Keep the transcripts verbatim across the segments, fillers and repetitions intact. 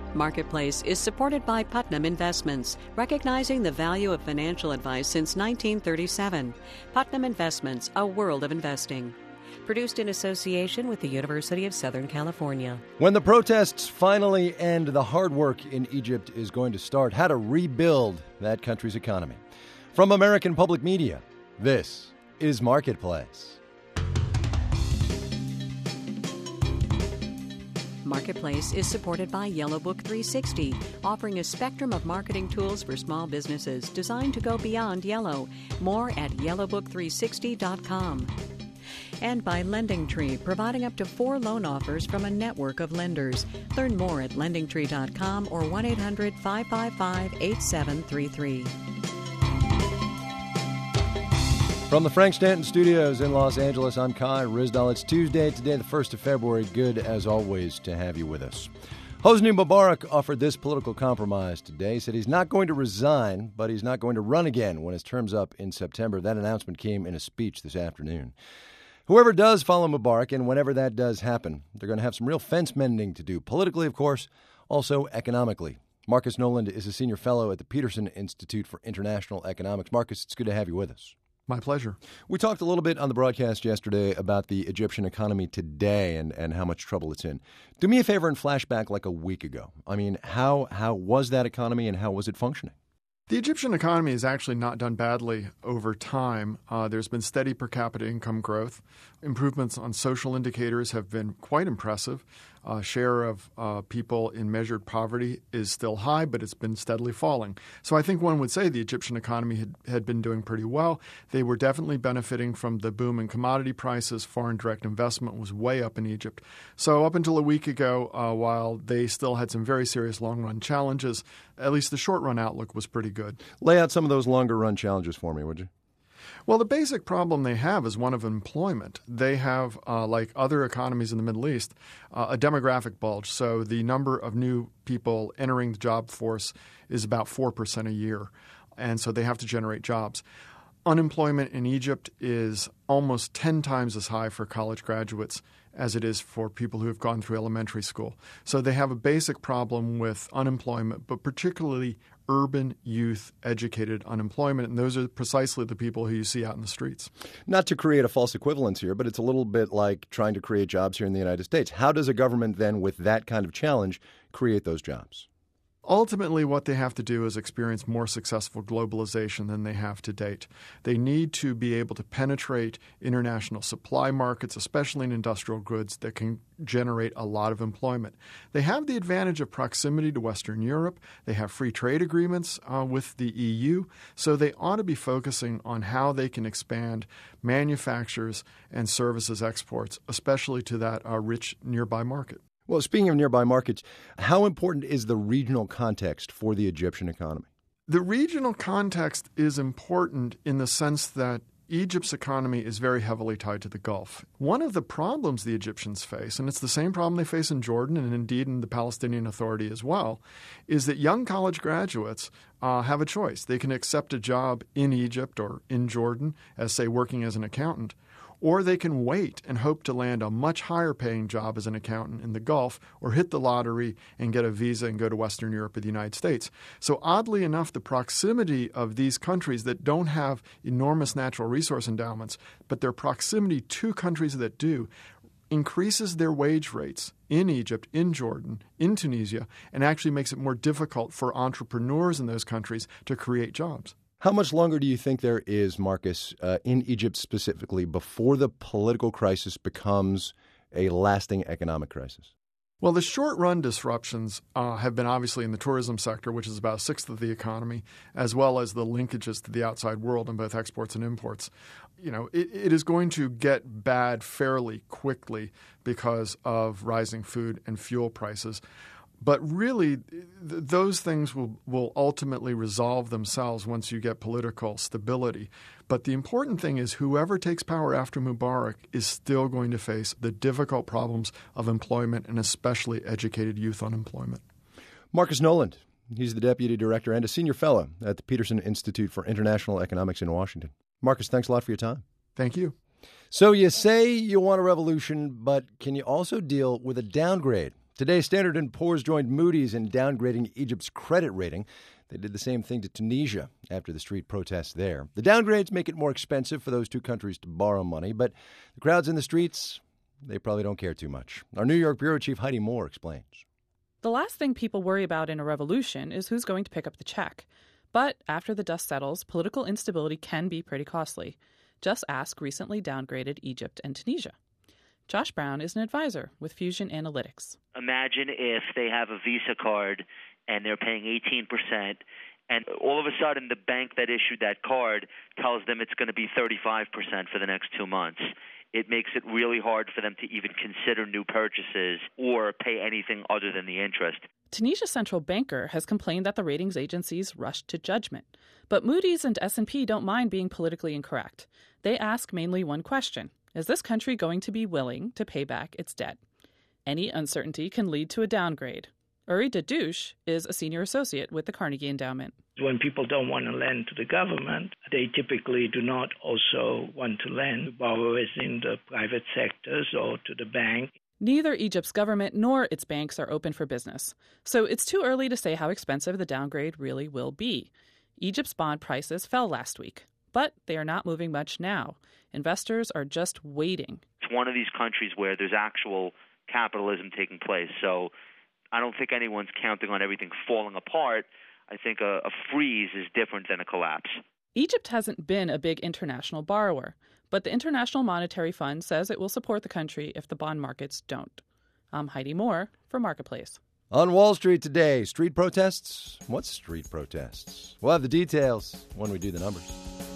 Marketplace is supported by Putnam Investments, recognizing the value of financial advice since nineteen thirty-seven. Putnam Investments, a world of investing. Produced in association with the University of Southern California. When the protests finally end, the hard work in Egypt is going to start. How to rebuild that country's economy. From American Public Media, this is Marketplace. Marketplace is supported by Yellow Book three sixty, offering a spectrum of marketing tools for small businesses designed to go beyond yellow. More at yellow book three sixty dot com. And by Lending Tree, providing up to four loan offers from a network of lenders. Learn more at lending tree dot com or one eight hundred five five five eight seven three three. From the Frank Stanton Studios in Los Angeles, I'm Kai Ryssdal. It's Tuesday, today the first of February. Good, as always, to have you with us. Hosni Mubarak offered this political compromise today. He said he's not going to resign, but he's not going to run again when his term's up in September. That announcement came in a speech this afternoon. Whoever does follow Mubarak, and whenever that does happen, they're going to have some real fence mending to do. Politically, of course, also economically. Marcus Noland is a senior fellow at the Peterson Institute for International Economics. Marcus, it's good to have you with us. My pleasure. We talked a little bit on the broadcast yesterday about the Egyptian economy today and, and how much trouble it's in. Do me a favor and flashback like a week ago. I mean, how how was that economy and how was it functioning? The Egyptian economy has actually not done badly over time. Uh, there's been steady per capita income growth. Improvements on social indicators have been quite impressive. Uh, share of uh, people in measured poverty is still high, but it's been steadily falling. So I think one would say the Egyptian economy had, had been doing pretty well. They were definitely benefiting from the boom in commodity prices. Foreign direct investment was way up in Egypt. So up until a week ago, uh, while they still had some very serious long-run challenges, at least the short-run outlook was pretty good. Lay out some of those longer-run challenges for me, would you? Well, the basic problem they have is one of employment. They have, uh, like other economies in the Middle East, uh, a demographic bulge. So the number of new people entering the job force is about four percent a year. And so they have to generate jobs. Unemployment in Egypt is almost ten times as high for college graduates as it is for people who have gone through elementary school. So they have a basic problem with unemployment, but particularly urban youth educated unemployment. And those are precisely the people who you see out in the streets. Not to create a false equivalence here, but it's a little bit like trying to create jobs here in the United States. How does a government then, with that kind of challenge, create those jobs? Ultimately, what they have to do is experience more successful globalization than they have to date. They need to be able to penetrate international supply markets, especially in industrial goods, that can generate a lot of employment. They have the advantage of proximity to Western Europe. They have free trade agreements uh, with the E U. So they ought to be focusing on how they can expand manufacturers and services exports, especially to that uh, rich nearby market. Well, speaking of nearby markets, how important is the regional context for the Egyptian economy? The regional context is important in the sense that Egypt's economy is very heavily tied to the Gulf. One of the problems the Egyptians face, and it's the same problem they face in Jordan and indeed in the Palestinian Authority as well, is that young college graduates uh, have a choice. They can accept a job in Egypt or in Jordan as, say, working as an accountant, or they can wait and hope to land a much higher paying job as an accountant in the Gulf or hit the lottery and get a visa and go to Western Europe or the United States. So oddly enough, the proximity of these countries that don't have enormous natural resource endowments, but their proximity to countries that do, increases their wage rates in Egypt, in Jordan, in Tunisia, and actually makes it more difficult for entrepreneurs in those countries to create jobs. How much longer do you think there is, Marcus, uh, in Egypt specifically, before the political crisis becomes a lasting economic crisis? Well, the short-run disruptions uh, have been obviously in the tourism sector, which is about a sixth of the economy, as well as the linkages to the outside world in both exports and imports. You know, it, it is going to get bad fairly quickly because of rising food and fuel prices. But really, th- those things will, will ultimately resolve themselves once you get political stability. But the important thing is whoever takes power after Mubarak is still going to face the difficult problems of employment and especially educated youth unemployment. Marcus Noland, he's the deputy director and a senior fellow at the Peterson Institute for International Economics in Washington. Marcus, thanks a lot for your time. Thank you. So you say you want a revolution, but can you also deal with a downgrade Today, Standard and Poor's joined Moody's in downgrading Egypt's credit rating. They did the same thing to Tunisia after the street protests there. The downgrades make it more expensive for those two countries to borrow money, but the crowds in the streets, they probably don't care too much. Our New York bureau chief Heidi Moore explains. The last thing people worry about in a revolution is who's going to pick up the check. But after the dust settles, political instability can be pretty costly. Just ask recently downgraded Egypt and Tunisia. Josh Brown is an advisor with Fusion Analytics. Imagine if they have a Visa card and they're paying eighteen percent, and all of a sudden the bank that issued that card tells them it's going to be thirty-five percent for the next two months. It makes it really hard for them to even consider new purchases or pay anything other than the interest. Tunisia's central banker has complained that the ratings agencies rushed to judgment. But Moody's and S and P don't mind being politically incorrect. They ask mainly one question. Is this country going to be willing to pay back its debt? Any uncertainty can lead to a downgrade. Uri Dadouche is a senior associate with the Carnegie Endowment. When people don't want to lend to the government, they typically do not also want to lend to borrowers in the private sectors or to the bank. Neither Egypt's government nor its banks are open for business, so it's too early to say how expensive the downgrade really will be. Egypt's bond prices fell last week, but they are not moving much now. Investors are just waiting. It's one of these countries where there's actual capitalism taking place, so I don't think anyone's counting on everything falling apart. I think a, a freeze is different than a collapse. Egypt hasn't been a big international borrower, but the International Monetary Fund says it will support the country if the bond markets don't. I'm Heidi Moore for Marketplace. On Wall Street today, street protests? What's street protests? We'll have the details when we do the numbers.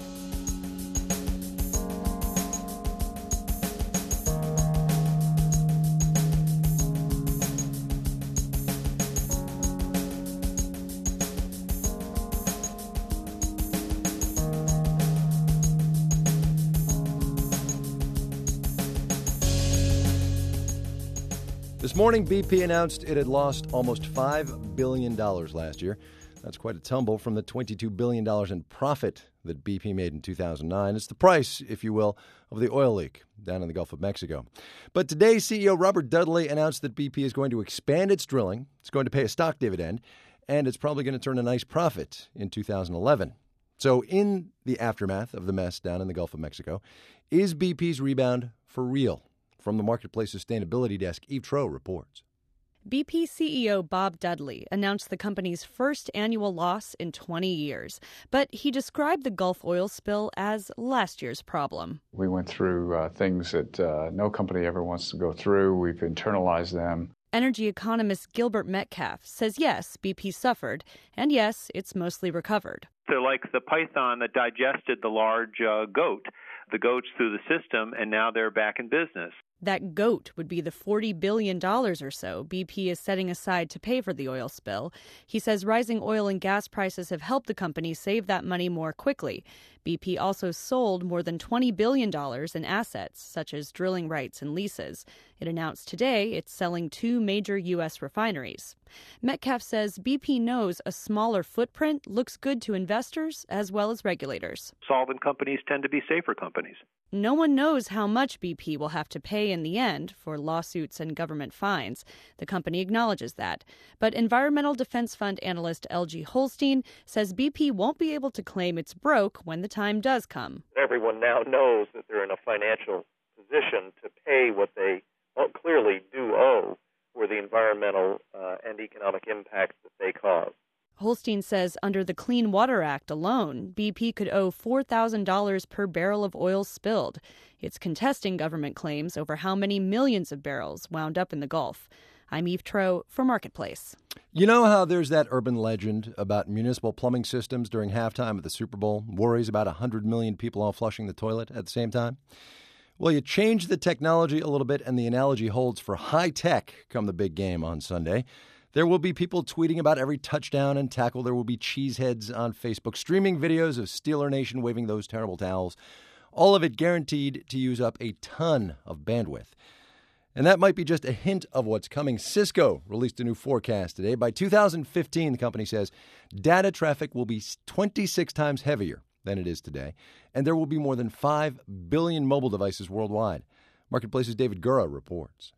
This morning, B P announced it had lost almost five billion dollars last year. That's quite a tumble from the twenty-two billion dollars in profit that B P made in two thousand nine. It's the price, if you will, of the oil leak down in the Gulf of Mexico. But today, C E O Robert Dudley announced that B P is going to expand its drilling, it's going to pay a stock dividend, and it's probably going to turn a nice profit in two thousand eleven. So in the aftermath of the mess down in the Gulf of Mexico, is B P's rebound for real? From the Marketplace Sustainability Desk, Eve Troeh reports. B P C E O Bob Dudley announced the company's first annual loss in twenty years, but he described the Gulf oil spill as last year's problem. We went through uh, things that uh, no company ever wants to go through. We've internalized them. Energy economist Gilbert Metcalf says yes, B P suffered, and yes, it's mostly recovered. They're like the python that digested the large uh, goat. The goat's through the system, and now they're back in business. That goat would be the forty billion dollars or so B P is setting aside to pay for the oil spill. He says rising oil and gas prices have helped the company save that money more quickly. B P also sold more than twenty billion dollars in assets, such as drilling rights and leases. It announced today it's selling two major U S refineries. Metcalf says B P knows a smaller footprint looks good to investors as well as regulators. Solvent companies tend to be safer companies. No one knows how much B P will have to pay in the end for lawsuits and government fines. The company acknowledges that. But Environmental Defense Fund analyst L G Holstein says B P won't be able to claim it's broke when the time does come. Everyone now knows that they're in a financial position to pay what they clearly do owe for the environmental uh, and economic impacts that they cause. Holstein says under the Clean Water Act alone, B P could owe four thousand dollars per barrel of oil spilled. It's contesting government claims over how many millions of barrels wound up in the Gulf. I'm Eve Troeh for Marketplace. You know how there's that urban legend about municipal plumbing systems during halftime of the Super Bowl, worries about one hundred million people all flushing the toilet at the same time? Well, you change the technology a little bit, and the analogy holds for high tech come the big game on Sunday. There will be people tweeting about every touchdown and tackle. There will be cheeseheads on Facebook streaming videos of Steeler Nation waving those terrible towels. All of it guaranteed to use up a ton of bandwidth. And that might be just a hint of what's coming. Cisco released a new forecast today. By two thousand fifteen, the company says, data traffic will be twenty-six times heavier than it is today, and there will be more than five billion mobile devices worldwide. Marketplace's David Gura reports.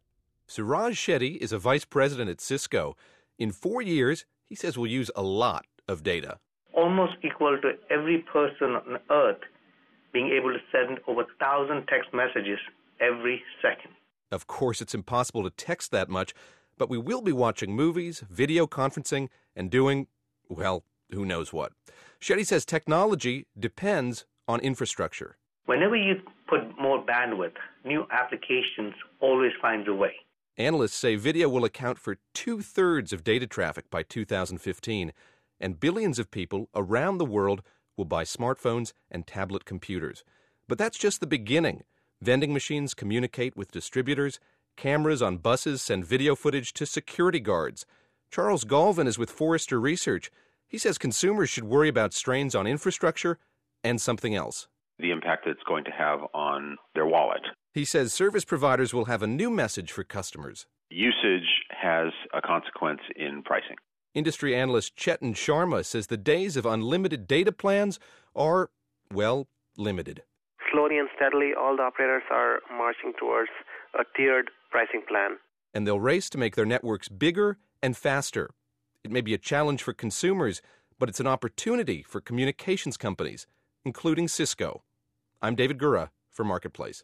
Suraj Shetty is a vice president at Cisco. In four years, he says we'll use a lot of data. Almost equal to every person on Earth being able to send over one thousand text messages every second. Of course, it's impossible to text that much, but we will be watching movies, video conferencing, and doing, well, who knows what. Shetty says technology depends on infrastructure. Whenever you put more bandwidth, new applications always find a way. Analysts say video will account for two-thirds of data traffic by two thousand fifteen, and billions of people around the world will buy smartphones and tablet computers. But that's just the beginning. Vending machines communicate with distributors. Cameras on buses send video footage to security guards. Charles Galvin is with Forrester Research. He says consumers should worry about strains on infrastructure and something else. The impact it's going to have on their wallet. He says service providers will have a new message for customers. Usage has a consequence in pricing. Industry analyst Chetan Sharma says the days of unlimited data plans are, well, limited. Slowly and steadily, all the operators are marching towards a tiered pricing plan. And they'll race to make their networks bigger and faster. It may be a challenge for consumers, but it's an opportunity for communications companies, including Cisco. I'm David Gura for Marketplace.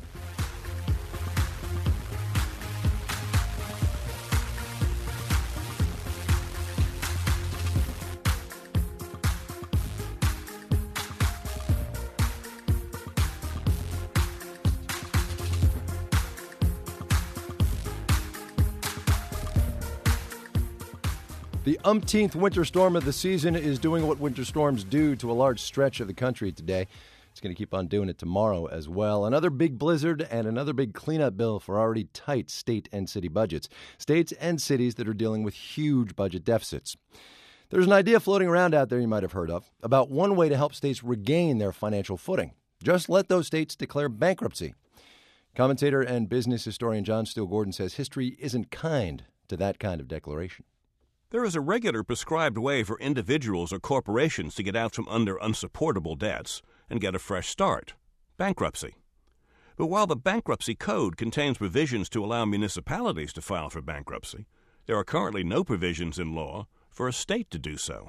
The umpteenth winter storm of the season is doing what winter storms do to a large stretch of the country today. It's going to keep on doing it tomorrow as well. Another big blizzard and another big cleanup bill for already tight state and city budgets. States and cities that are dealing with huge budget deficits. There's an idea floating around out there you might have heard of about one way to help states regain their financial footing. Just let those states declare bankruptcy. Commentator and business historian John Steele Gordon says history isn't kind to that kind of declaration. There is a regular prescribed way for individuals or corporations to get out from under unsupportable debts and get a fresh start: bankruptcy. But while the Bankruptcy Code contains provisions to allow municipalities to file for bankruptcy, there are currently no provisions in law for a state to do so.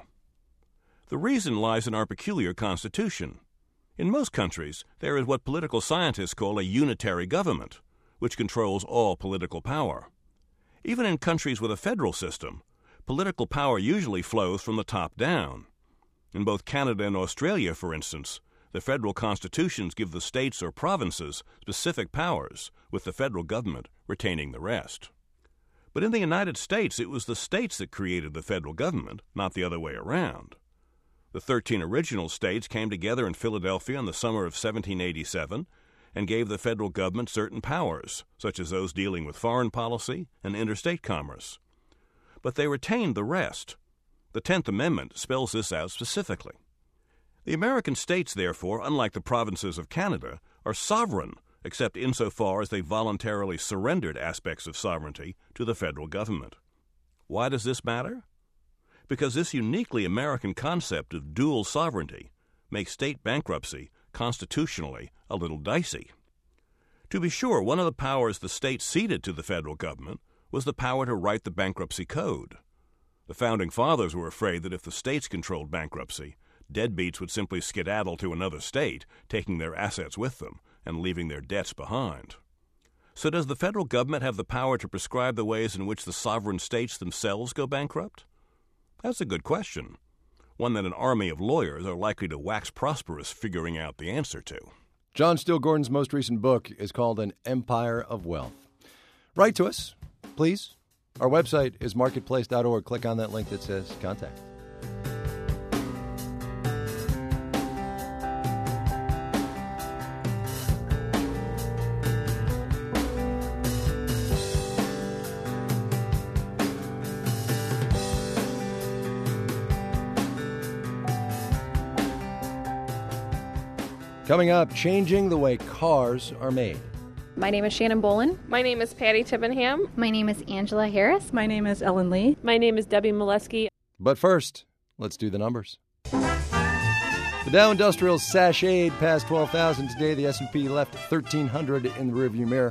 The reason lies in our peculiar Constitution. In most countries, there is what political scientists call a unitary government, which controls all political power. Even in countries with a federal system, political power usually flows from the top down. In both Canada and Australia, for instance, the federal constitutions give the states or provinces specific powers, with the federal government retaining the rest. But in the United States, it was the states that created the federal government, not the other way around. The thirteen original states came together in Philadelphia in the summer of seventeen eighty-seven and gave the federal government certain powers, such as those dealing with foreign policy and interstate commerce. But they retained the rest. The Tenth Amendment spells this out specifically. The American states, therefore, unlike the provinces of Canada, are sovereign, except insofar as they voluntarily surrendered aspects of sovereignty to the federal government. Why does this matter? Because this uniquely American concept of dual sovereignty makes state bankruptcy constitutionally a little dicey. To be sure, one of the powers the states ceded to the federal government was the power to write the Bankruptcy Code. The Founding Fathers were afraid that if the states controlled bankruptcy, deadbeats would simply skedaddle to another state, taking their assets with them and leaving their debts behind. So does the federal government have the power to prescribe the ways in which the sovereign states themselves go bankrupt? That's a good question, one that an army of lawyers are likely to wax prosperous figuring out the answer to. John Steele Gordon's most recent book is called An Empire of Wealth. Write to us, please. Our website is marketplace dot org. Click on that link that says contact. Coming up, changing the way cars are made. My name is Shannon Bolin. My name is Patty Tibbenham. My name is Angela Harris. My name is Ellen Lee. My name is Debbie Molesky. But first, let's do the numbers. The Dow Industrial sashayed past twelve thousand today. The S and P left thirteen hundred in the rearview mirror.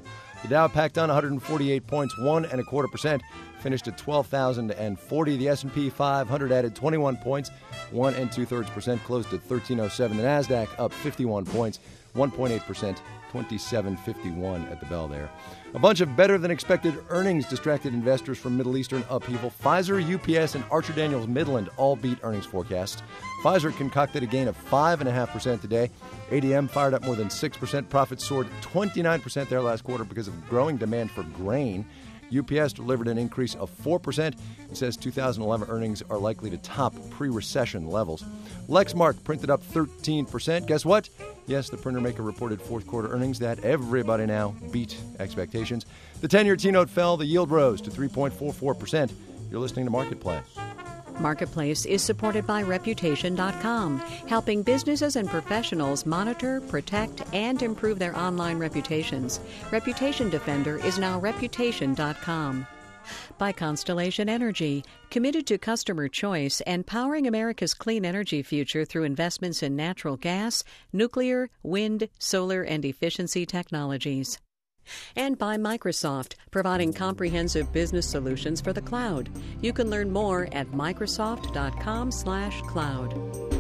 The Dow packed on one hundred forty-eight points, one and a quarter percent, finished at twelve thousand forty. The S and P five hundred added twenty-one points, one and two-thirds percent, closed at thirteen oh seven. The Nasdaq up fifty-one points, one point eight percent, twenty-seven fifty-one at the bell there. A bunch of better-than-expected earnings distracted investors from Middle Eastern upheaval. Pfizer, U P S, and Archer Daniels Midland all beat earnings forecasts. Pfizer concocted a gain of five point five percent today. A D M fired up more than six percent. Profits soared twenty-nine percent there last quarter because of growing demand for grain. U P S delivered an increase of four percent. It says two thousand eleven earnings are likely to top pre-recession levels. Lexmark printed up thirteen percent. Guess what? Yes, the printer maker reported fourth quarter earnings that everybody now beat expectations. The ten-year T-note fell. The yield rose to three point four four percent. You're listening to Marketplace. Marketplace is supported by Reputation dot com, helping businesses and professionals monitor, protect, and improve their online reputations. Reputation Defender is now Reputation dot com. By Constellation Energy, committed to customer choice and powering America's clean energy future through investments in natural gas, nuclear, wind, solar, and efficiency technologies. And by Microsoft, providing comprehensive business solutions for the cloud. You can learn more at Microsoft dot com slash cloud.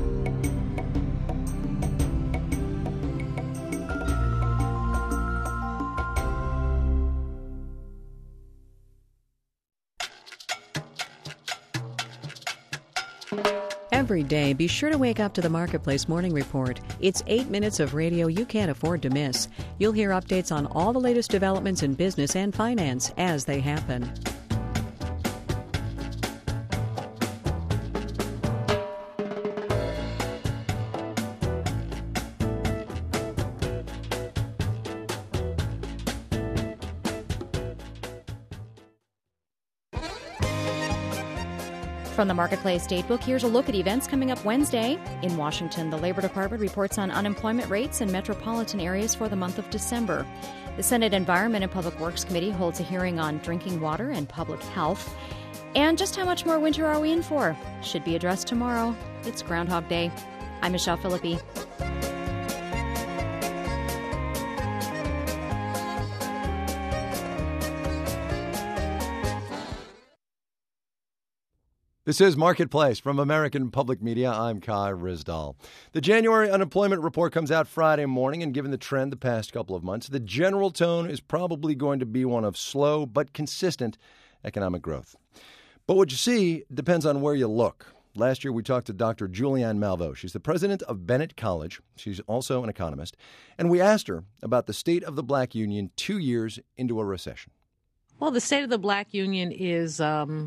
Every day, be sure to wake up to the Marketplace Morning Report. It's eight minutes of radio you can't afford to miss. You'll hear updates on all the latest developments in business and finance as they happen. From the Marketplace Datebook, here's a look at events coming up Wednesday. In Washington, the Labor Department reports on unemployment rates in metropolitan areas for the month of December. The Senate Environment and Public Works Committee holds a hearing on drinking water and public health. And just how much more winter are we in for? Should be addressed tomorrow. It's Groundhog Day. I'm Michelle Philippi. This is Marketplace from American Public Media. I'm Kai Ryssdal. The January unemployment report comes out Friday morning, and given the trend the past couple of months, the general tone is probably going to be one of slow but consistent economic growth. But what you see depends on where you look. Last year, we talked to Doctor Julianne Malveaux. She's the president of Bennett College. She's also an economist. And we asked her about the state of the black union two years into a recession. Well, the state of the black union is... Um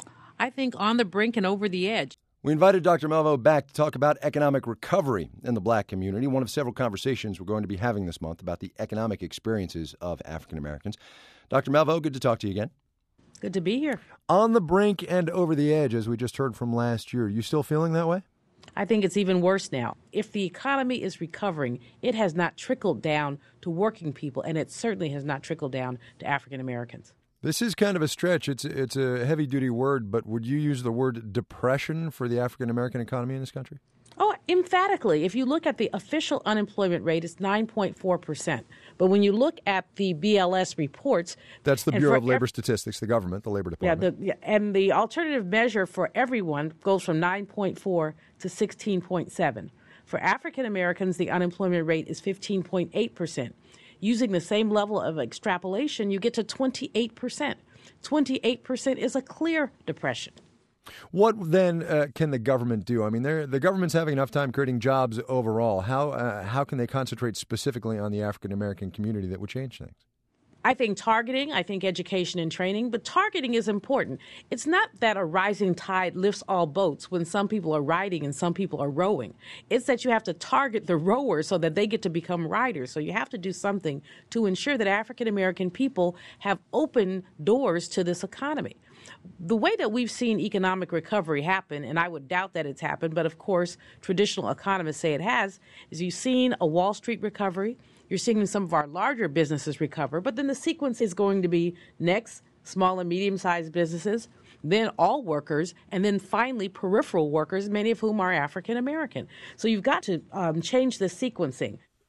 I think on the brink and over the edge. We invited Doctor Malveaux back to talk about economic recovery in the black community, one of several conversations we're going to be having this month about the economic experiences of African Americans. Doctor Malveaux, good to talk to you again. Good to be here. On the brink and over the edge, as we just heard from last year, you still feeling that way? I think it's even worse now. If the economy is recovering, it has not trickled down to working people, and it certainly has not trickled down to African Americans. This is kind of a stretch. It's it's a heavy-duty word, but would you use the word depression for the African-American economy in this country? Oh, emphatically. If you look at the official unemployment rate, it's nine point four percent. But when you look at the B L S reports... That's the Bureau of Labor Statistics, the government, the Labor Department. Yeah, the, and the alternative measure for everyone goes from nine point four to sixteen point seven. For African Americans, the unemployment rate is fifteen point eight percent. Using the same level of extrapolation, you get to twenty-eight percent. twenty-eight percent is a clear depression. What then uh, can the government do? I mean, the government's having enough time creating jobs overall. How uh, how can they concentrate specifically on the African American community that would change things? I think targeting, I think education and training, but targeting is important. It's not that a rising tide lifts all boats when some people are riding and some people are rowing. It's that you have to target the rowers so that they get to become riders. So you have to do something to ensure that African American people have open doors to this economy. The way that we've seen economic recovery happen, and I would doubt that it's happened, but of course traditional economists say it has, is you've seen a Wall Street recovery. You're seeing some of our larger businesses recover, but then the sequence is going to be next, small and medium-sized businesses, then all workers, and then finally peripheral workers, many of whom are African American. So you've got to um, change the sequencing.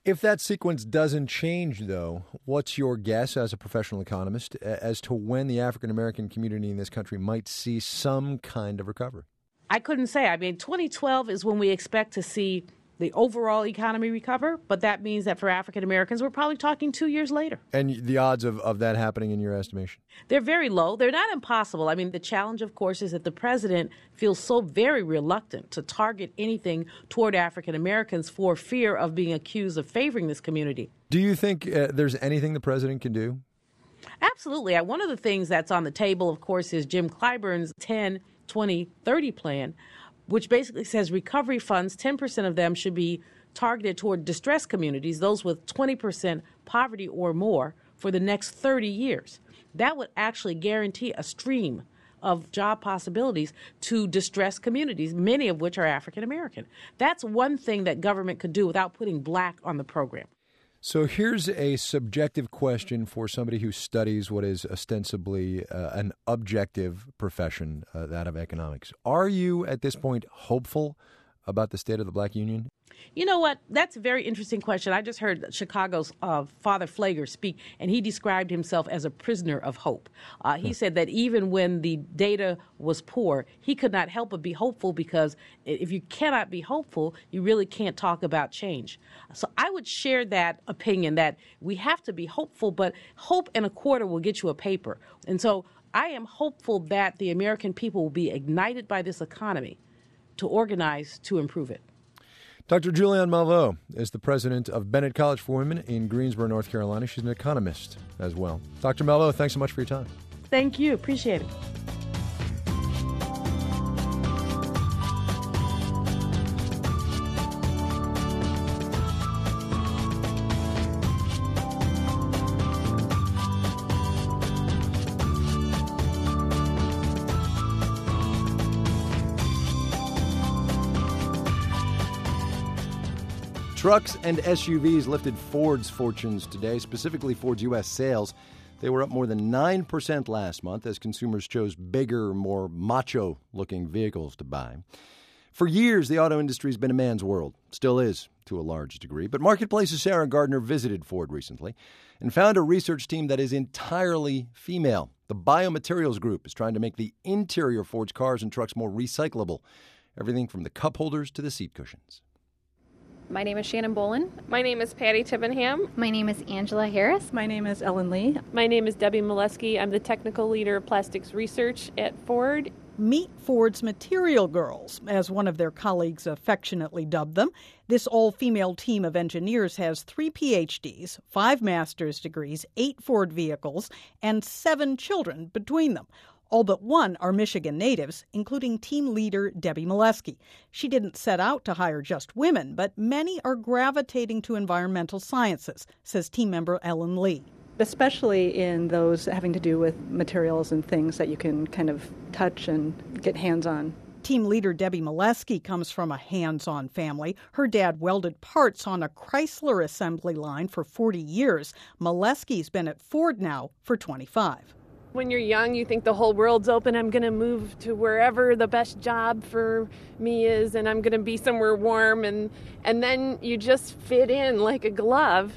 If that sequence doesn't change, though, what's your guess as a professional economist as to when the African-American community in this country might see some kind of recovery? I couldn't say. I mean, twenty twelve is when we expect to see the overall economy recover, but that means that for African Americans, we're probably talking two years later. And the odds of, of that happening in your estimation? They're very low. They're not impossible. I mean, the challenge, of course, is that the president feels so very reluctant to target anything toward African Americans for fear of being accused of favoring this community. Do you think uh, there's anything the president can do? Absolutely. One of the things that's on the table, of course, is Jim Clyburn's ten twenty thirty plan, which basically says recovery funds, ten percent of them should be targeted toward distressed communities, those with twenty percent poverty or more, for the next thirty years. That would actually guarantee a stream of job possibilities to distressed communities, many of which are African American. That's one thing that government could do without putting black on the program. So here's a subjective question for somebody who studies what is ostensibly uh, an objective profession, uh, that of economics. Are you, at this point, hopeful about the state of the black union? You know what? That's a very interesting question. I just heard Chicago's uh, Father Pfleger speak, and he described himself as a prisoner of hope. Uh, he said that even when the data was poor, he could not help but be hopeful, because if you cannot be hopeful, you really can't talk about change. So I would share that opinion that we have to be hopeful, but hope and a quarter will get you a paper. And so I am hopeful that the American people will be ignited by this economy to organize to improve it. Doctor Julianne Malveaux is the president of Bennett College for Women in Greensboro, North Carolina. She's an economist as well. Doctor Malveaux, thanks so much for your time. Thank you. Appreciate it. Trucks and S U Vs lifted Ford's fortunes today, specifically Ford's U S sales. They were up more than nine percent last month as consumers chose bigger, more macho-looking vehicles to buy. For years, the auto industry has been a man's world. Still is, to a large degree. But Marketplace's Sarah Gardner visited Ford recently and found a research team that is entirely female. The Biomaterials Group is trying to make the interior of Ford's cars and trucks more recyclable. Everything from the cup holders to the seat cushions. My name is Shannon Bolin. My name is Patty Tibbenham. My name is Angela Harris. My name is Ellen Lee. My name is Debbie Molesky. I'm the technical leader of plastics research at Ford. Meet Ford's Material Girls, as one of their colleagues affectionately dubbed them. This all-female team of engineers has three P H Ds, five master's degrees, eight Ford vehicles, and seven children between them. All but one are Michigan natives, including team leader Debbie Molesky. She didn't set out to hire just women, but many are gravitating to environmental sciences, says team member Ellen Lee. Especially in those having to do with materials and things that you can kind of touch and get hands-on. Team leader Debbie Molesky comes from a hands-on family. Her dad welded parts on a Chrysler assembly line for forty years. Molesky's been at Ford now for twenty-five. When you're young, you think the whole world's open. I'm going to move to wherever the best job for me is, and I'm going to be somewhere warm, and and then you just fit in like a glove.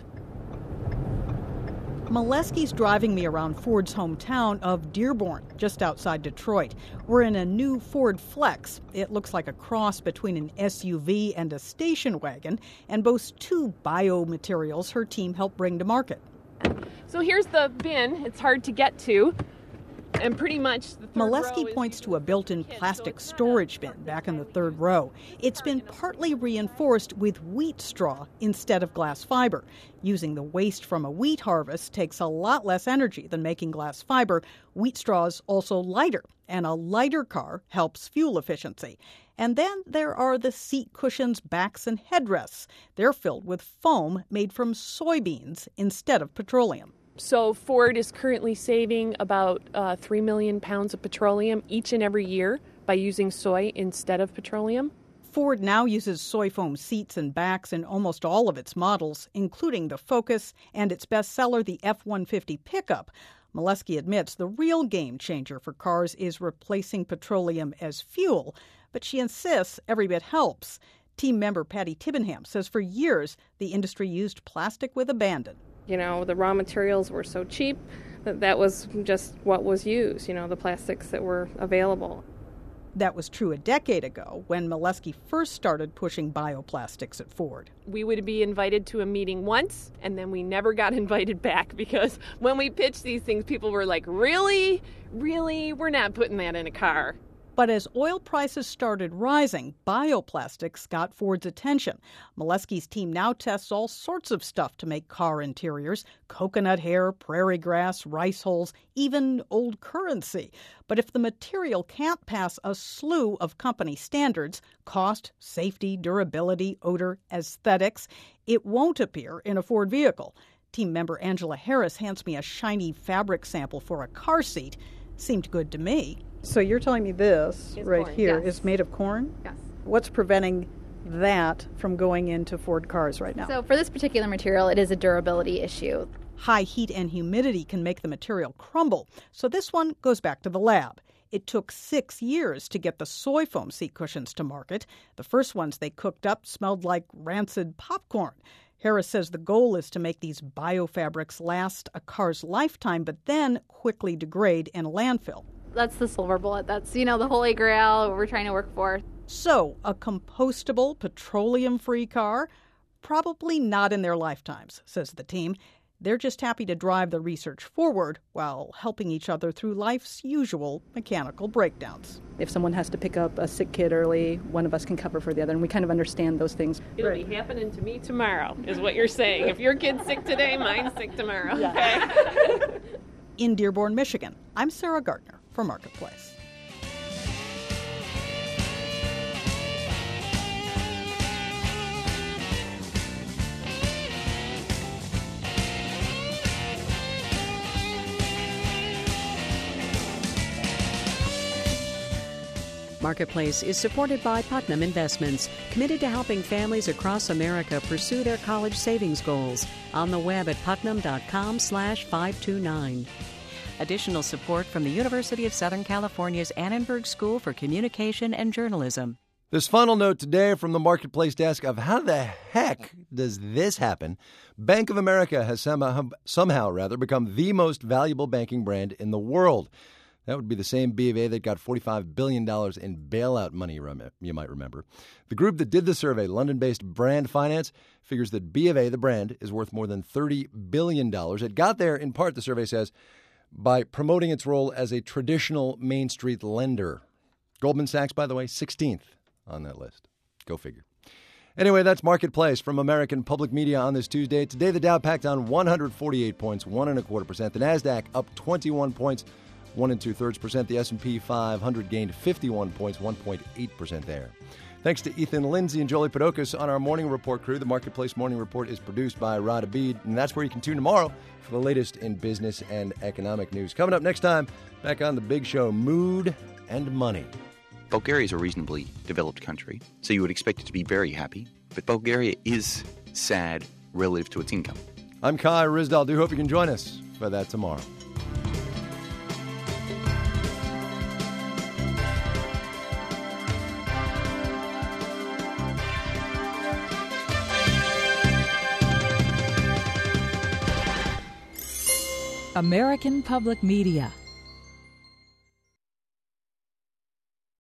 Molesky's driving me around Ford's hometown of Dearborn, just outside Detroit. We're in a new Ford Flex. It looks like a cross between an S U V and a station wagon, and boasts two biomaterials her team helped bring to market. So here's the bin. It's hard to get to. And pretty much the third Molesky row points to a built-in plastic storage bin back in the third row. It's been partly reinforced with wheat straw instead of glass fiber. Using the waste from a wheat harvest takes a lot less energy than making glass fiber. Wheat straw is also lighter, and a lighter car helps fuel efficiency. And then there are the seat cushions, backs, and headrests. They're filled with foam made from soybeans instead of petroleum. So Ford is currently saving about uh, three million pounds of petroleum each and every year by using soy instead of petroleum. Ford now uses soy foam seats and backs in almost all of its models, including the Focus and its bestseller, the F one fifty pickup. Molesky admits the real game changer for cars is replacing petroleum as fuel, but she insists every bit helps. Team member Patty Tibbenham says for years the industry used plastic with abandon. You know, the raw materials were so cheap that that was just what was used, you know, the plastics that were available. That was true a decade ago when Molesky first started pushing bioplastics at Ford. We would be invited to a meeting once, and then we never got invited back because when we pitched these things, people were like, really? Really? We're not putting that in a car. But as oil prices started rising, bioplastics got Ford's attention. Molesky's team now tests all sorts of stuff to make car interiors: coconut hair, prairie grass, rice hulls, even old currency. But if the material can't pass a slew of company standards — cost, safety, durability, odor, aesthetics — it won't appear in a Ford vehicle. Team member Angela Harris hands me a shiny fabric sample for a car seat. Seemed good to me. So you're telling me this it's right corn, here yes. is made of corn? Yes. What's preventing that from going into Ford cars right now? So for this particular material, it is a durability issue. High heat and humidity can make the material crumble, so this one goes back to the lab. It took six years to get the soy foam seat cushions to market. The first ones they cooked up smelled like rancid popcorn. Harris says the goal is to make these biofabrics last a car's lifetime, but then quickly degrade in a landfill. That's the silver bullet. That's, you know, the holy grail we're trying to work for. So, a compostable, petroleum-free car? Probably not in their lifetimes, says the team. They're just happy to drive the research forward while helping each other through life's usual mechanical breakdowns. If someone has to pick up a sick kid early, one of us can cover for the other, and we kind of understand those things. It'll right. be happening to me tomorrow, is what you're saying. If your kid's sick today, mine's sick tomorrow. Yeah. Okay? In Dearborn, Michigan, I'm Sarah Gardner for Marketplace. Marketplace is supported by Putnam Investments, committed to helping families across America pursue their college savings goals. On the web at putnam.com slash 529. Additional support from the University of Southern California's Annenberg School for Communication and Journalism. This final note today from the Marketplace desk of how the heck does this happen? Bank of America has somehow, somehow rather become the most valuable banking brand in the world. That would be the same B of A that got forty-five billion dollars in bailout money, you might remember. The group that did the survey, London-based Brand Finance, figures that B of A, the brand, is worth more than thirty billion dollars. It got there, in part, the survey says, by promoting its role as a traditional Main Street lender. Goldman Sachs, by the way, sixteenth on that list. Go figure. Anyway, that's Marketplace from American Public Media on this Tuesday. Today, the Dow packed on one hundred forty-eight points, one and a quarter percent. The NASDAQ up twenty-one points, one and two thirds percent. The S and P five hundred gained fifty-one points, one point eight percent there. Thanks to Ethan Lindsay and Jolie Podokis on our Morning Report crew. The Marketplace Morning Report is produced by Rod Abid, and that's where you can tune tomorrow for the latest in business and economic news. Coming up next time, back on the big show, Mood and Money. Bulgaria is a reasonably developed country, so you would expect it to be very happy. But Bulgaria is sad relative to its income. I'm Kai Ryssdal. Do hope you can join us for that tomorrow. American Public Media